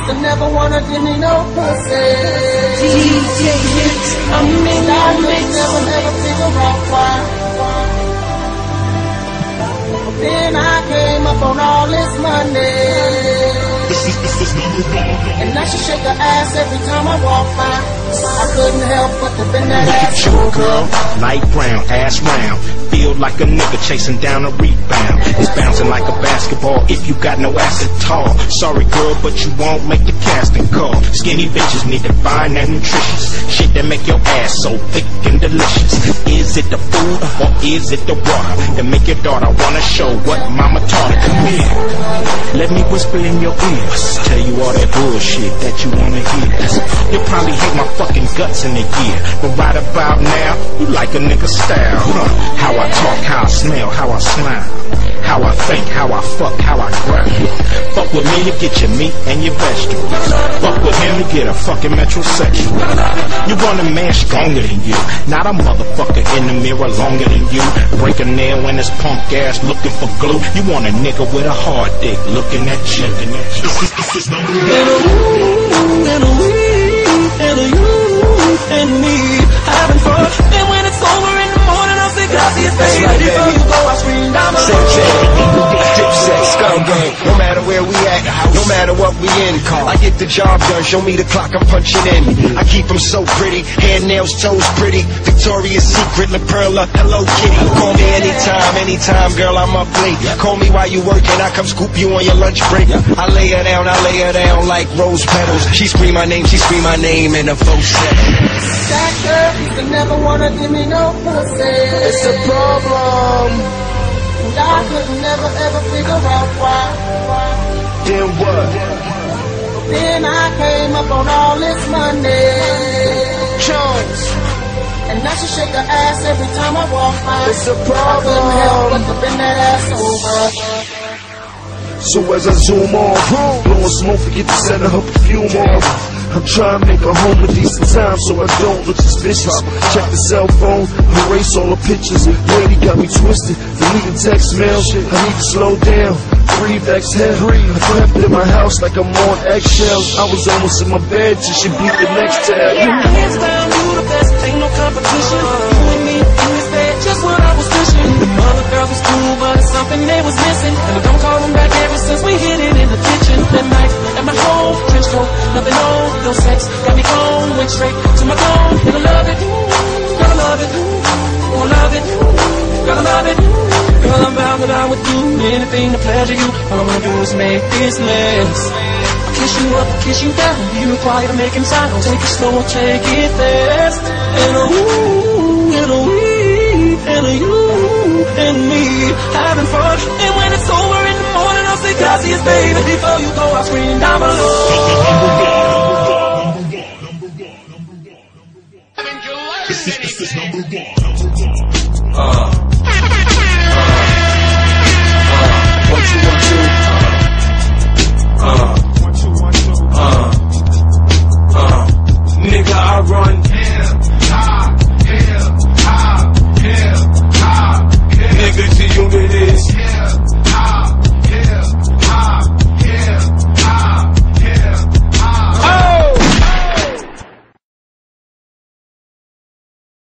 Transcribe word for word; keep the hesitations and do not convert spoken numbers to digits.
used to never wanna give me no pussy. D J Hicks, I'm in I could never, never figure out why. But then I came up on all this money. And now she shake her ass every time I walk by. I couldn't help but to bend that ass. Look at you, girl, light brown, ass round. Feel like a nigga chasing down a rebound. It's bouncing like a basketball if you got no ass at all. Sorry, girl, but you won't make the casting call. Skinny bitches need to find that nutritious shit that make your ass so thick and delicious. Is it the food or is it the water that make your daughter wanna show what mama taught her? Come here, let me whisper in your ear. Tell you all that bullshit that you wanna hear. You'll probably hate my fucking guts in a year, but right about now, you like a nigga style, huh? How I talk, how I smell, how I smile, how I think, how I fuck, how I grab. Fuck with me to get your meat and your vegetables. Fuck with him to get a fucking metrosexual. You want a man stronger than you, not a motherfucker in the mirror longer than you. Break a nail in his punk ass looking for glue. You want a nigga with a hard dick looking at you. And a ooh, and a wee, and a you, and me having fun. And when it's over in the morning, I'll say gracias, baby. Right, before you go, I'll scream down my Dipset, Scum Gang, no matter where we at, no matter what we in, I get the job done, show me the clock, I'm punching in. I keep them so pretty, hair, nails, toes pretty. Victoria's Secret, La Perla, Hello Kitty. Call me anytime, anytime, girl, I'm up late. Call me while you working, I come scoop you on your lunch break. I lay her down, I lay her down like rose petals. She scream my name, she scream my name in a falsetto. That girl used to never wanna give me no pussy. It's a problem. And I could never ever figure out why. Then what? But then I came up on all this money. Jones. And now she shake her ass every time I walk by. It's a I couldn't help but problem. to bend that ass over. So as I zoom on, blowing smoke, forget to send her perfume on. I'm trying to make a home a decent time so I don't look suspicious. Check the cell phone, erase all the pictures. Lady got me twisted, deleting text mail. I need to slow down, breathe, exhale. I trapped in my house like I'm on eggshells. I was almost in my bed till she beat the next tab. Hands down, you the best, ain't no competition. You and me, in this bed, just what I was wishing. The other girls was cool, but something they was missing. And I don't call them back ever since we hit it in the kitchen. That night, at my home, trench coat, nothing on, no sex. Got me gone, went straight to my phone. And I love it, gotta love it, gonna love it, gotta love it. Girl, I'm bound to die with you, anything to pleasure you. All I wanna do is make this last. Kiss you up, kiss you down. Be required to make him sign. Don't take it slow, take it fast. And a ooh, and a wee, and a you, and me having fun. And when it's over in the morning, I'll say gracias, baby. Before you go, I'll scream down below. This is number one.